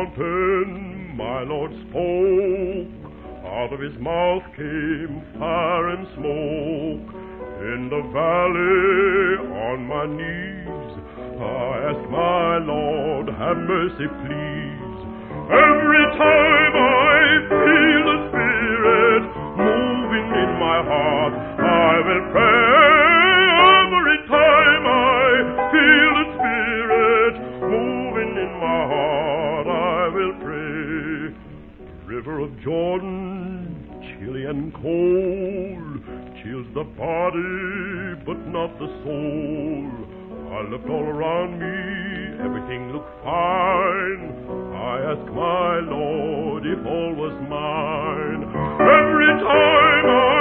mountain my Lord spoke. Out of his mouth came fire and smoke. In the valley on my knees I ask my Lord, have mercy please. Every time I feel the Spirit moving in my heart, I will pray. Every time I feel the Spirit moving in my heart, I will pray. River of Jordan, chilly and cold, chills the body but not the soul. I looked all around me, everything looked fine. I asked my Lord if all was mine. Every time I